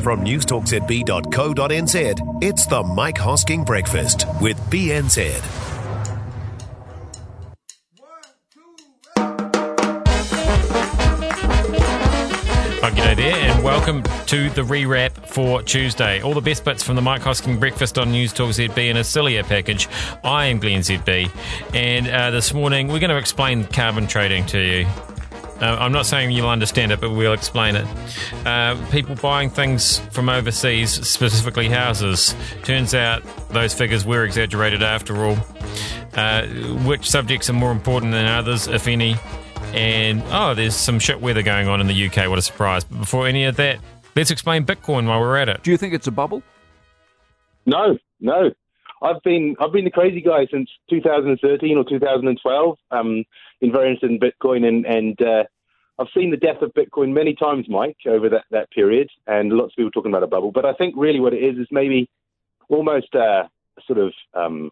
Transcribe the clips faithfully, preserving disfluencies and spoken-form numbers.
From newstalk z b dot co dot n z, it's the Mike Hosking Breakfast with B N Z. Oh, g'day there, and welcome to the rewrap for Tuesday. All the best bits from the Mike Hosking Breakfast on Newstalk Z B in a sillier package. I am Glenn Z B, and uh, this morning we're going to explain carbon trading to you. Uh, I'm not saying you'll understand it, but we'll explain it. Uh, people buying things from overseas, specifically houses. Turns out those figures were exaggerated after all. Uh, which subjects are more important than others, if any? And, oh, there's some shit weather going on in the U K. What a surprise. But before any of that, let's explain Bitcoin while we're at it. Do you think it's a bubble? No, no. I've been I've been the crazy guy since two thousand thirteen or two thousand twelve, um, in very interested in Bitcoin, and, and uh, I've seen the death of Bitcoin many times, Mike, over that, that period, and lots of people talking about a bubble. But I think really what it is is maybe almost a sort of um,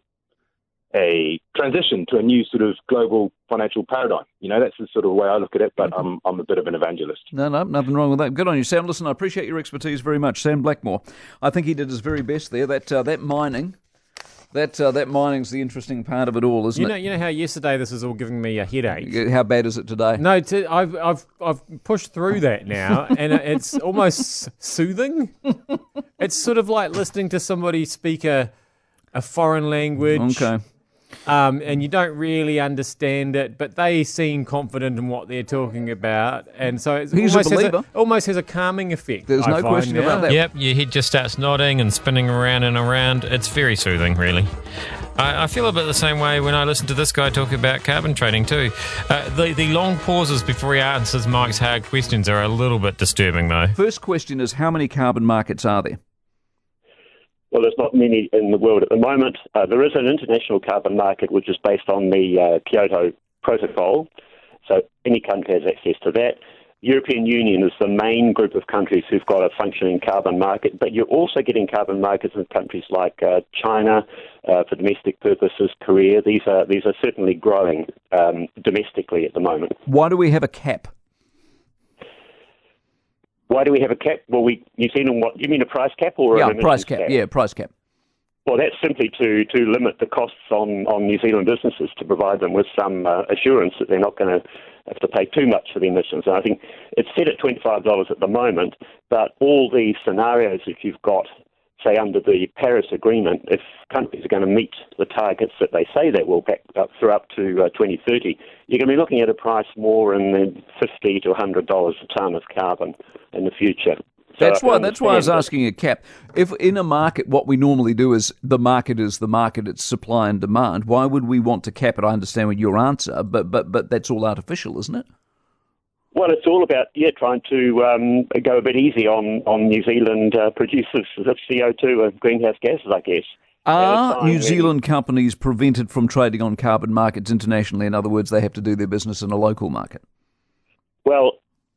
a transition to a new sort of global financial paradigm. You know, that's the sort of way I look at it, but I'm I'm a bit of an evangelist. No, no, nothing wrong with that. Good on you, Sam. Listen, I appreciate your expertise very much. Sam Blackmore, I think he did his very best there. That uh, that mining, that uh, that mining's the interesting part of it all, isn't you know, it? You know how yesterday this is all giving me a headache? How bad is it today? No, to, I've I've I've pushed through that now, and it's almost soothing. It's sort of like listening to somebody speak a a foreign language. Okay. Um, and you don't really understand it, but they seem confident in what they're talking about, and so it He's almost, a has believer. a, almost has a calming effect. There's I no find question now. about that. Yep, your head just starts nodding and spinning around and around. It's very soothing, really. I, I feel a bit the same way when I listen to this guy talk about carbon trading too. Uh, the, the long pauses before he answers Mike's hard questions are a little bit disturbing, though. First question is, how many carbon markets are there? Well, there's not many in the world at the moment. Uh, there is an international carbon market which is based on the uh, Kyoto Protocol, so any country has access to that. European Union is the main group of countries who've got a functioning carbon market, but you're also getting carbon markets in countries like uh, China uh, for domestic purposes, Korea. These are these are certainly growing um, domestically at the moment. Why do we have a cap? Why do we have a cap? Well, we New Zealand. What you mean, a price cap or Yeah, an price cap. cap? Yeah, price cap. Well, that's simply to, to limit the costs on, on New Zealand businesses, to provide them with some uh, assurance that they're not going to have to pay too much for the emissions. And I think it's set at twenty-five dollars at the moment, but all these scenarios that you've got, say, under the Paris Agreement, if countries are going to meet the targets that they say they will back up through up to uh, twenty thirty, you're going to be looking at a price more in the fifty to one hundred dollars a tonne of carbon in the future. So That's why. That's why I was that. asking a cap. If in a market, what we normally do is the market is the market. It's supply and demand. Why would we want to cap it? I understand what your answer, but but but that's all artificial, isn't it? Well, it's all about, yeah, trying to um, go a bit easy on, on New Zealand uh, producers of C O two and greenhouse gases, I guess. Are New Zealand companies prevented from trading on carbon markets internationally? In other words, they have to do their business in a local market? Well,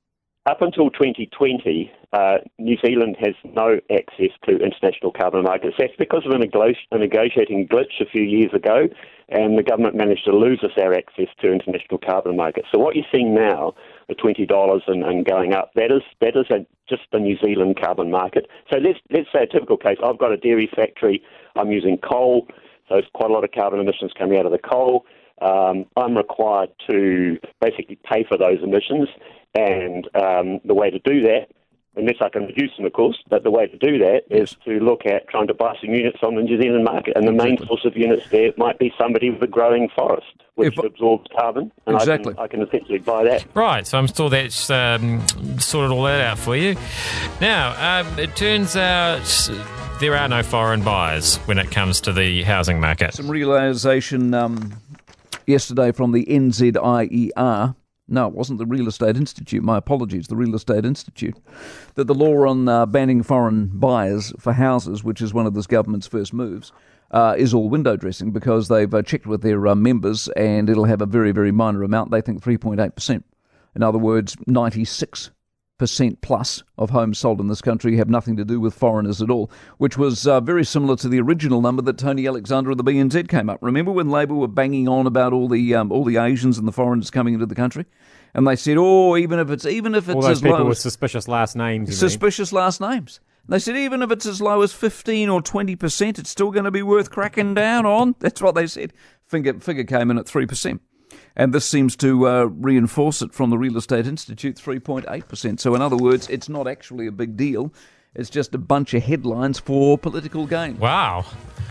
up until twenty twenty, uh, New Zealand has no access to international carbon markets. That's because of a, nego- a negotiating glitch a few years ago, and the government managed to lose us our access to international carbon markets. So what you're seeing now, the twenty dollars and, and going up, that is that is a, just the New Zealand carbon market. So let's let's say a typical case. I've got a dairy factory. I'm using coal, so there's quite a lot of carbon emissions coming out of the coal. Um, I'm required to basically pay for those emissions, and um, the way to do that, unless I can reduce them, of course, but the way to do that is to look at trying to buy some units on the New Zealand market. And the main source of units there might be somebody with a growing forest, which if, absorbs carbon, and exactly. I, can, I can essentially buy that. Right, so I'm sure that's um, sorted all that out for you. Now, um, it turns out there are no foreign buyers when it comes to the housing market. Some realisation um, yesterday from the N Z I E R. No, it wasn't the Real Estate Institute. My apologies, the Real Estate Institute. That the law on uh, banning foreign buyers for houses, which is one of this government's first moves, uh, is all window dressing because they've uh, checked with their uh, members and it'll have a very, very minor amount. They think three point eight percent. In other words, ninety-six percent plus of homes sold in this country have nothing to do with foreigners at all, which was uh, very similar to the original number that Tony Alexander of the B N Z came up. Remember when Labour were banging on about all the um, all the Asians and the foreigners coming into the country, and they said, "Oh, even if it's even if it's all those as people low with as suspicious last names, you suspicious mean? last names." They said even if it's as low as fifteen or twenty percent, it's still going to be worth cracking down on. That's what they said. Figure, figure came in at three percent. And this seems to uh, reinforce it from the Real Estate Institute, three point eight percent. So in other words, it's not actually a big deal. It's just a bunch of headlines for political gain. Wow.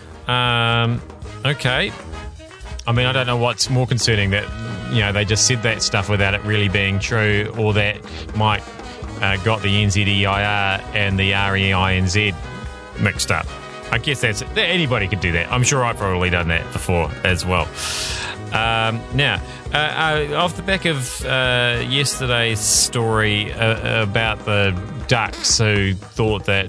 Um, okay. I mean, I don't know what's more concerning, that, you know, they just said that stuff without it really being true, or that Mike uh, got the N Z E I R and the R E I N Z mixed up. I guess that's anybody could do that. I'm sure I've probably done that before as well. Um, now, uh, uh, off the back of uh, yesterday's story uh, about the ducks who thought that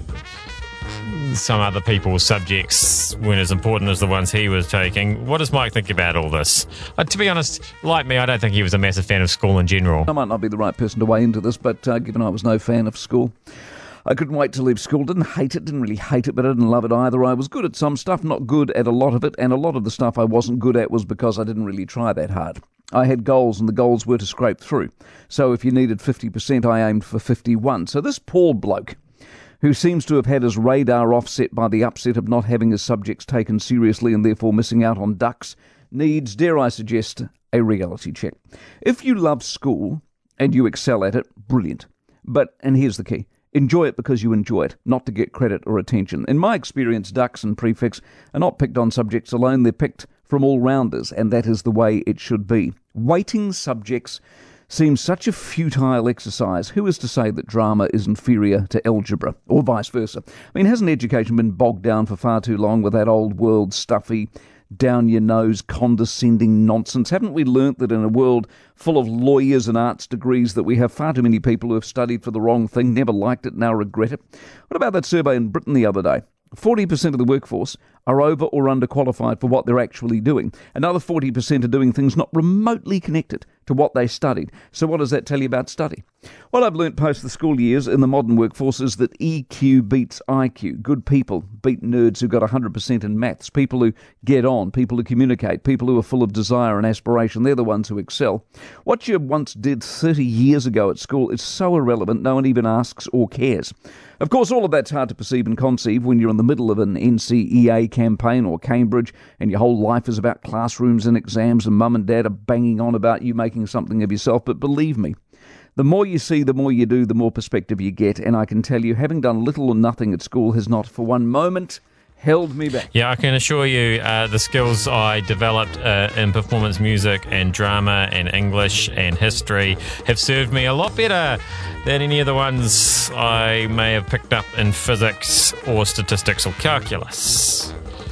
some other people's subjects weren't as important as the ones he was taking, what does Mike think about all this? Uh, to be honest, like me, I don't think he was a massive fan of school in general. I might not be the right person to weigh into this, but uh, given I was no fan of school, I couldn't wait to leave school. Didn't hate it, didn't really hate it, but I didn't love it either. I was good at some stuff, not good at a lot of it, and a lot of the stuff I wasn't good at was because I didn't really try that hard. I had goals, and the goals were to scrape through. So if you needed fifty percent, I aimed for fifty-one. So this Paul bloke, who seems to have had his radar offset by the upset of not having his subjects taken seriously and therefore missing out on ducks, needs, dare I suggest, a reality check. If you love school and you excel at it, brilliant. But, and here's the key, enjoy it because you enjoy it, not to get credit or attention. In my experience, ducks and prefects are not picked on subjects alone, they're picked from all-rounders, and that is the way it should be. Weighting subjects seems such a futile exercise. Who is to say that drama is inferior to algebra, or vice versa? I mean, hasn't education been bogged down for far too long with that old world stuffy, down-your-nose, condescending nonsense? Haven't we learnt that in a world full of lawyers and arts degrees that we have far too many people who have studied for the wrong thing, never liked it, now regret it? What about that survey in Britain the other day? forty percent of the workforce are over or underqualified for what they're actually doing. Another forty percent are doing things not remotely connected to what they studied. So what does that tell you about study? What I've learnt post the school years in the modern workforce is that E Q beats I Q. Good people beat nerds who got one hundred percent in maths. People who get on, people who communicate, people who are full of desire and aspiration, they're the ones who excel. What you once did thirty years ago at school is so irrelevant no one even asks or cares. Of course, all of that's hard to perceive and conceive when you're in the middle of an N C E A campaign or Cambridge and your whole life is about classrooms and exams and mum and dad are banging on about you making something of yourself. But believe me, the more you see, the more you do, the more perspective you get. And I can tell you, having done little or nothing at school has not for one moment held me back. Yeah, I can assure you uh, the skills I developed uh, in performance music and drama and English and history have served me a lot better than any of the ones I may have picked up in physics or statistics or calculus.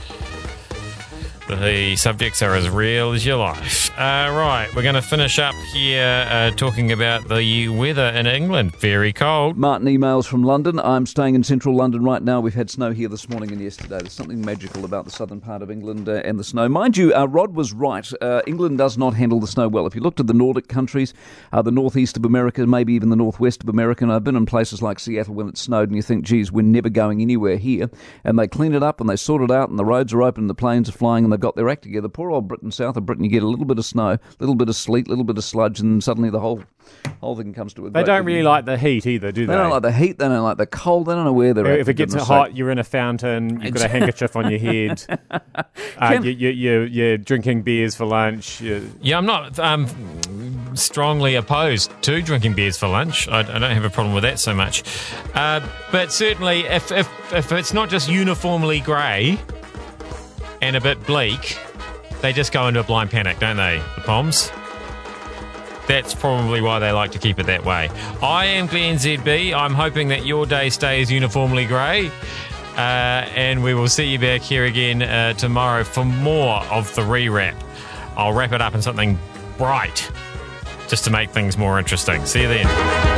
The subjects are as real as your life. Uh, right, we're going to finish up here uh, talking about the weather in England. Very cold. Martin emails from London. I'm staying in central London right now. We've had snow here this morning and yesterday. There's something magical about the southern part of England uh, and the snow. Mind you, uh, Rod was right. Uh, England does not handle the snow well. If you looked at the Nordic countries, uh, the northeast of America, maybe even the northwest of America, and I've been in places like Seattle when it snowed and you think, geez, we're never going anywhere here. And they clean it up and they sort it out and the roads are open and the planes are flying and they've got their act together. Poor old Britain, south of Britain, you get a little bit of snow, a little bit of sleet, a little bit of sludge, and suddenly the whole whole thing comes to a They great don't big- really like the heat either, do they? They don't like the heat, they don't like the cold, they don't know where they're at. If it gets for goodness hot, sake. you're in a fountain, you've got a handkerchief on your head, uh, Can- you, you, you, you're drinking beers for lunch. You, Yeah, I'm not um, strongly opposed to drinking beers for lunch. I, I don't have a problem with that so much. Uh, but certainly, if, if, if it's not just uniformly grey and a bit bleak, they just go into a blind panic, don't they, the Poms? That's probably why they like to keep it that way. I am Glenn Z B. I'm hoping that your day stays uniformly grey. Uh, and we will see you back here again uh, tomorrow for more of the rewrap. I'll wrap it up in something bright just to make things more interesting. See you then.